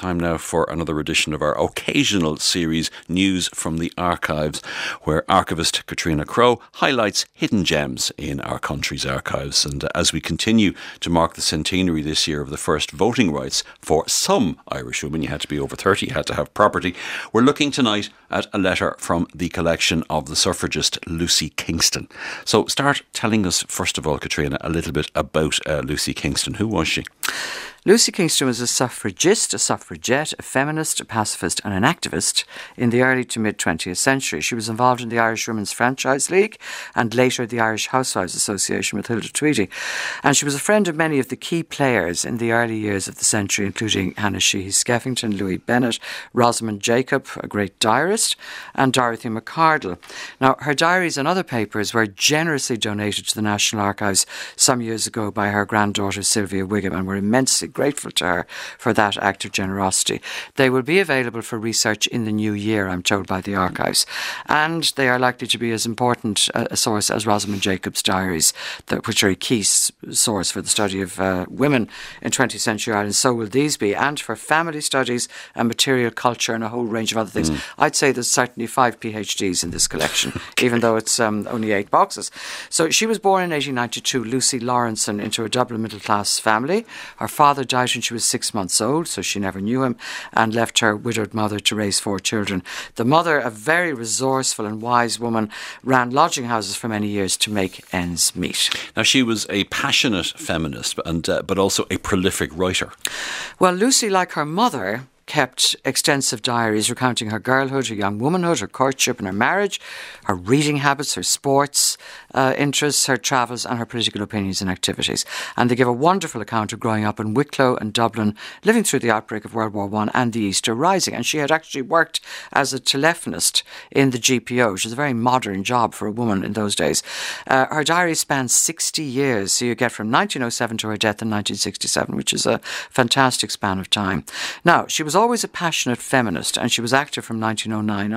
time now for another edition of our occasional series, News from the Archives, where archivist Katrina Crowe highlights hidden gems in our country's archives. And as we continue to mark the centenary this year of the first voting rights for some Irish women, you had to be over 30, you had to have property, we're looking tonight at a letter from the collection of the suffragist Lucy Kingston. So start telling us, first of all, Katrina, a little bit about Lucy Kingston. Who was she? Lucy Kingston was a suffragist, a suffragette, a feminist, a pacifist and an activist in the early to mid-20th century. She was involved in the Irish Women's Franchise League and later the Irish Housewives Association with Hilda Tweedy. And she was a friend of many of the key players in the early years of the century, including Hannah Sheehy Skeffington, Louis Bennett, Rosamond Jacob, a great diarist, and Dorothy McCardle. Now, her diaries and other papers were generously donated to the National Archives some years ago by her granddaughter Sylvia Wigham, and were immensely grateful to her for that act of generosity. They will be available for research in the new year, I'm told, by the archives. And they are likely to be as important a source as Rosamond Jacob's diaries, which are a key source for the study of women in 20th century Ireland. So will these be. And for family studies and material culture and a whole range of other things. I'd say there's certainly 5 PhDs in this collection, even though it's only 8 boxes. So she was born in 1892, Lucy Lawrenson, into a Dublin middle-class family. Her father died when she was 6 months old, so she never knew him, and left her widowed mother to raise 4 children. The mother, a very resourceful and wise woman, ran lodging houses for many years to make ends meet. Now, she was a passionate feminist, but also a prolific writer. Well, Lucy, like her mother, kept extensive diaries recounting her girlhood, her young womanhood, her courtship and her marriage, her reading habits, her sports interests, her travels and her political opinions and activities. And they give a wonderful account of growing up in Wicklow and Dublin, living through the outbreak of World War I and the Easter Rising. And she had actually worked as a telephonist in the GPO, which is a very modern job for a woman in those days. Her diary spans 60 years, so you get from 1907 to her death in 1967, which is a fantastic span of time. Now, she was always a passionate feminist, and she was active from 1909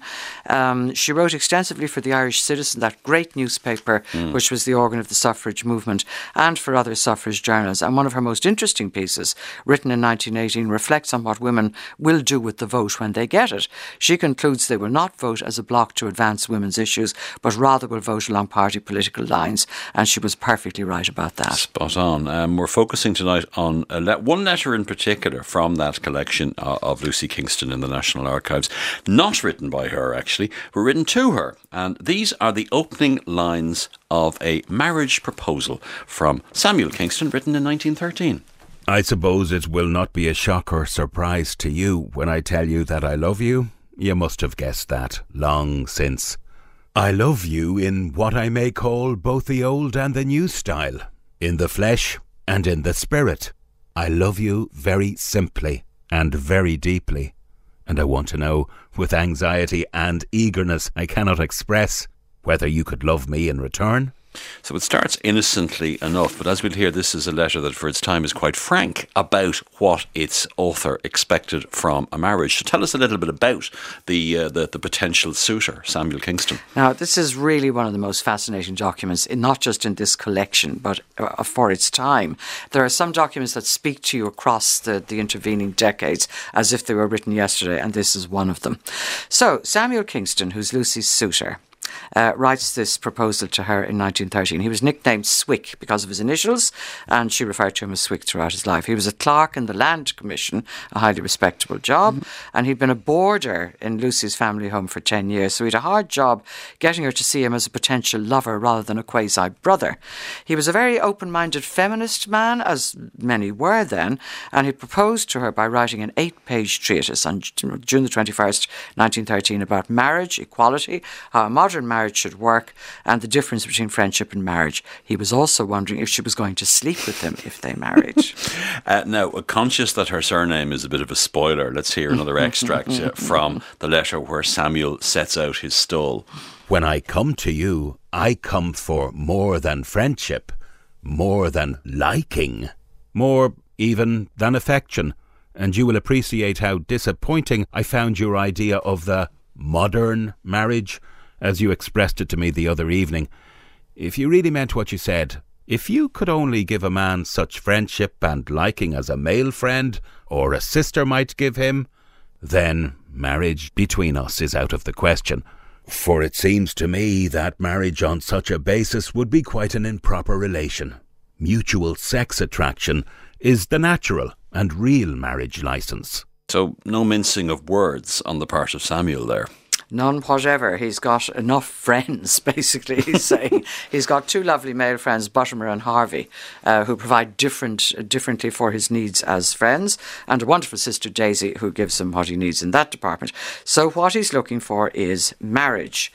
on. She wrote extensively for the Irish Citizen, that great newspaper which was the organ of the suffrage movement, and for other suffrage journals. And one of her most interesting pieces, written in 1918, reflects on what women will do with the vote when they get it. She concludes they will not vote as a bloc to advance women's issues, but rather will vote along party political lines. And she was perfectly right about that. Spot on. We're focusing tonight on one letter in particular from that collection of Lucy Kingston in the National Archives, not written by her actually, but written to her. And these are the opening lines of a marriage proposal from Samuel Kingston, written in 1913. I suppose it will not be a shock or surprise to you when I tell you that I love you. You must have guessed that long since. I love you in what I may call both the old and the new style, in the flesh and in the spirit. I love you very simply and very deeply, and I want to know, with anxiety and eagerness I cannot express, whether you could love me in return. So it starts innocently enough, but as we'll hear, this is a letter that for its time is quite frank about what its author expected from a marriage. So tell us a little bit about the potential suitor, Samuel Kingston. Now, this is really one of the most fascinating documents, not just in this collection, but for its time. There are some documents that speak to you across the intervening decades as if they were written yesterday, and this is one of them. So, Samuel Kingston, who's Lucy's suitor, writes this proposal to her in 1913. He was nicknamed Swick because of his initials, and she referred to him as Swick throughout his life. He was a clerk in the Land Commission, a highly respectable job, and he'd been a boarder in Lucy's family home for 10 years, so he had a hard job getting her to see him as a potential lover rather than a quasi-brother. He was a very open-minded feminist man, as many were then, and he proposed to her by writing an 8-page treatise on June the 21st, 1913, about marriage, equality, how a modern marriage should work, and the difference between friendship and marriage. He was also wondering if she was going to sleep with him if they married. Now, conscious that her surname is a bit of a spoiler, let's hear another extract from the letter where Samuel sets out his stall. When I come to you, I come for more than friendship, more than liking, more even than affection, and you will appreciate how disappointing I found your idea of the modern marriage, as you expressed it to me the other evening. If you really meant what you said, If you could only give a man such friendship and liking as a male friend or a sister might give him, then marriage between us is out of the question. For it seems to me that marriage on such a basis would be quite an improper relation. Mutual sex attraction is the natural and real marriage licence. So no mincing of words on the part of Samuel there. None whatever. He's got enough friends, basically, he's saying. He's got two lovely male friends, Buttimer and Harvey, who provide differently for his needs as friends, and a wonderful sister, Daisy, who gives him what he needs in that department. So what he's looking for is marriage.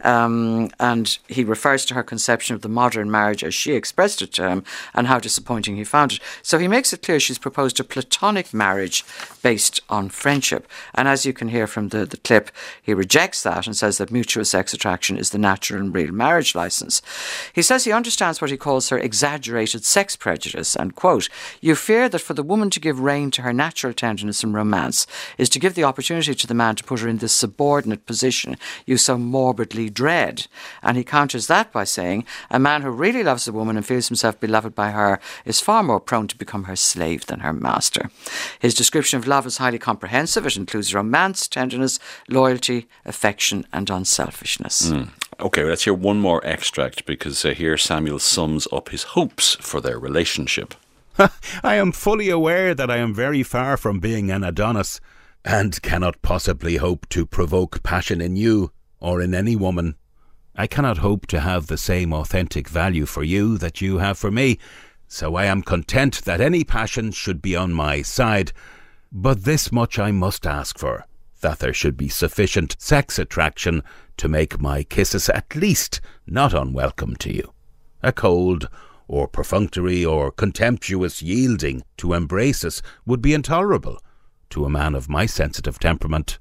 And he refers to her conception of the modern marriage as she expressed it to him and how disappointing he found it. So he makes it clear she's proposed a platonic marriage based on friendship. And as you can hear from the clip, he rejects that and says that mutual sex attraction is the natural and real marriage licence. He says he understands what he calls her exaggerated sex prejudice and, quote, "You fear that for the woman to give rein to her natural tenderness and romance is to give the opportunity to the man to put her in this subordinate position you so morbidly dread." And he counters that by saying a man who really loves a woman and feels himself beloved by her is far more prone to become her slave than her master. His description of love is highly comprehensive. It includes romance, tenderness, loyalty, affection and unselfishness. Okay, let's hear one more extract because here Samuel sums up his hopes for their relationship. I am fully aware that I am very far from being an Adonis and cannot possibly hope to provoke passion in you or in any woman. I cannot hope to have the same authentic value for you that you have for me, so I am content that any passion should be on my side. But this much I must ask for, that there should be sufficient sex attraction to make my kisses at least not unwelcome to you. A cold or perfunctory or contemptuous yielding to embraces would be intolerable to a man of my sensitive temperament.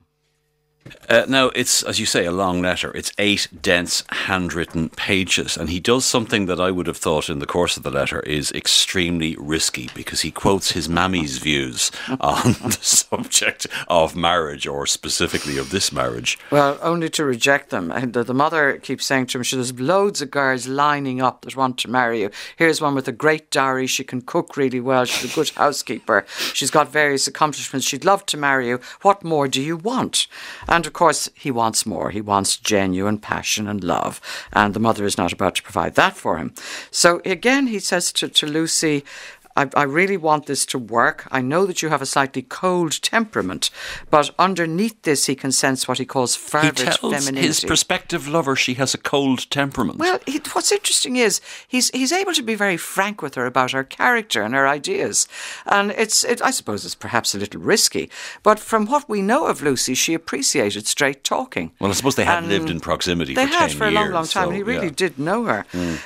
Now, it's, as you say, a long letter. It's 8 dense, handwritten pages, and he does something that I would have thought in the course of the letter is extremely risky, because he quotes his mammy's views on the subject of marriage, or specifically of this marriage. Well, only to reject them. And the mother keeps saying to him, there's loads of girls lining up that want to marry you. Here's one with a great dowry. She can cook really well. She's a good housekeeper. She's got various accomplishments. She'd love to marry you. What more do you want? And of course, he wants more. He wants genuine passion and love. And the mother is not about to provide that for him. So again, he says to Lucy, I really want this to work. I know that you have a slightly cold temperament, but underneath this he can sense what he calls fervid femininity. He tells his prospective lover she has a cold temperament. Well, what's interesting is he's able to be very frank with her about her character and her ideas. And I suppose it's perhaps a little risky, but from what we know of Lucy, she appreciated straight talking. Well, I suppose they had lived in proximity for 10 years. They had for a long, long time. So, he really did know her.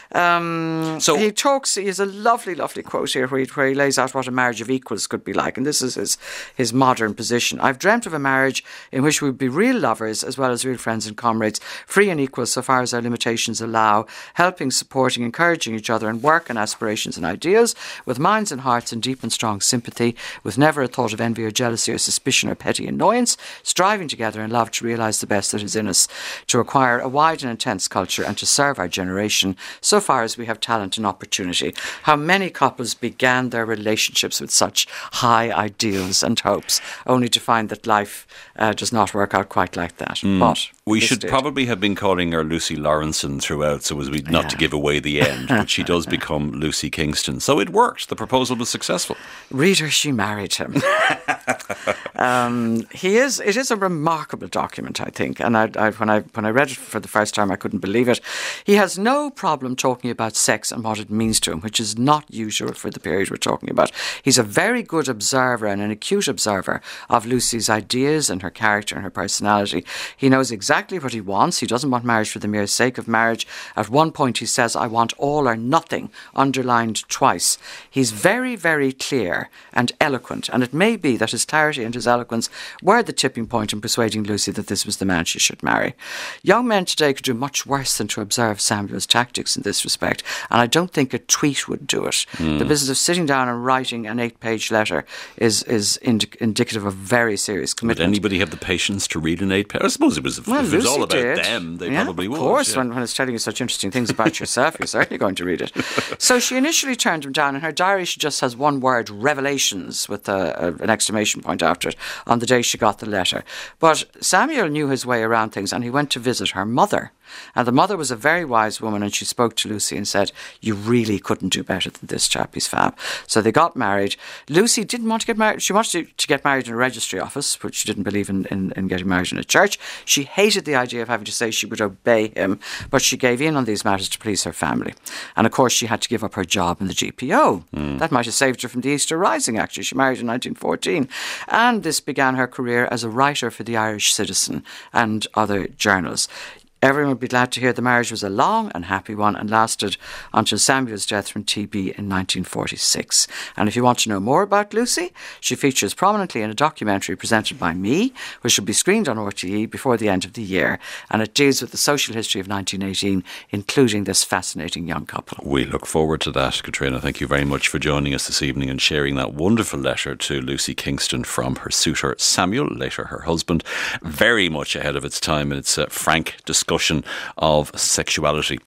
So he has a lovely, lovely quote here where he lays out what a marriage of equals could be like. And this is his modern position. I've dreamt of a marriage in which we would be real lovers as well as real friends and comrades, free and equal so far as our limitations allow, helping, supporting, encouraging each other in work and aspirations and ideals, with minds and hearts in deep and strong sympathy, with never a thought of envy or jealousy or suspicion or petty annoyance, striving together in love to realise the best that is in us, to acquire a wide and intense culture and to serve our generation so far as we have talent and opportunity. How many couples began their relationships with such high ideals and hopes, only to find that life does not work out quite like that. But we should probably have been calling her Lucy Lawrenson throughout, so as we not to give away the end, but she does become Lucy Kingston. So it worked. The proposal was successful. Reader, she married him. It is a remarkable document, I think, and when I read it for the first time, I couldn't believe it. He has no problem talking about sex and what it means to him, which is not usual for the period we're talking about. He's a very good observer and an acute observer of Lucy's ideas and her character and her personality. He knows exactly what he wants. He doesn't want marriage for the mere sake of marriage. At one point he says, I want all or nothing, underlined twice. He's very, very clear and eloquent, and it may be that his clarity and his eloquence were the tipping point in persuading Lucy that this was the man she should marry. Young men today could do much worse than to observe Samuel's tactics in this respect, and I don't think a tweet would do it. The business of sitting down and writing an 8-page letter is indicative of very serious commitment. Would anybody have the patience to read an 8-page? I suppose if it was all about them, they probably would. Of course, when it's telling you such interesting things about yourself, you're certainly going to read it. So she initially turned him down. In her diary, she just has one word, revelations, with an exclamation point after it, on the day she got the letter. But Samuel knew his way around things, and he went to visit her mother. And the mother was a very wise woman, and she spoke to Lucy and said, you really couldn't do better than this chap, he's fab. So they got married. Lucy didn't want to get married. She wanted to get married in a registry office, but she didn't believe in getting married in a church. She hated the idea of having to say she would obey him, but she gave in on these matters to please her family. And of course, she had to give up her job in the GPO. That might have saved her from the Easter Rising, actually. She married in 1914. And this began her career as a writer for the Irish Citizen and other journals. Everyone would be glad to hear the marriage was a long and happy one and lasted until Samuel's death from TB in 1946. And if you want to know more about Lucy, she features prominently in a documentary presented by me, which will be screened on RTE before the end of the year. And it deals with the social history of 1918, including this fascinating young couple. We look forward to that, Katrina. Thank you very much for joining us this evening and sharing that wonderful letter to Lucy Kingston from her suitor Samuel, later her husband. Very much ahead of its time in its frank discussion of sexuality